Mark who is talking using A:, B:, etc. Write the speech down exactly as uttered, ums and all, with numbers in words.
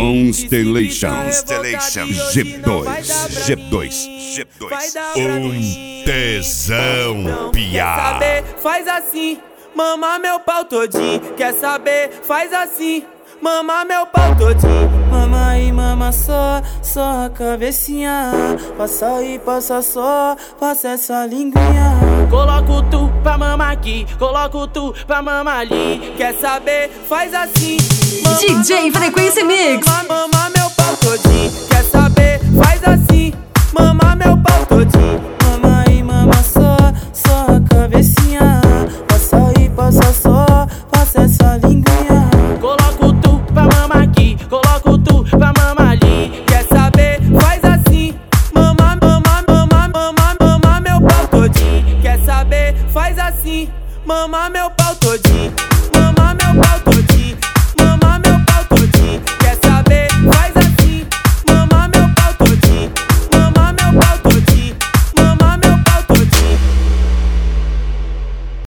A: Constellation. G dois. G dois. G dois. Um tesão, piá.
B: Quer saber? Faz assim, mama meu pau todinho. Quer saber? Faz assim, mama meu pau todinho. Mama aí, mama só, só a cabecinha. Passa aí, passa só, passa essa linguinha. Coloco tu pra mamar aqui, coloco tu pra mamar ali. Quer saber? Faz assim, mama,
C: D J Frequência Mix.
B: Mama, mama meu pau todinho. Quer saber? Faz assim, mama meu pau todinho.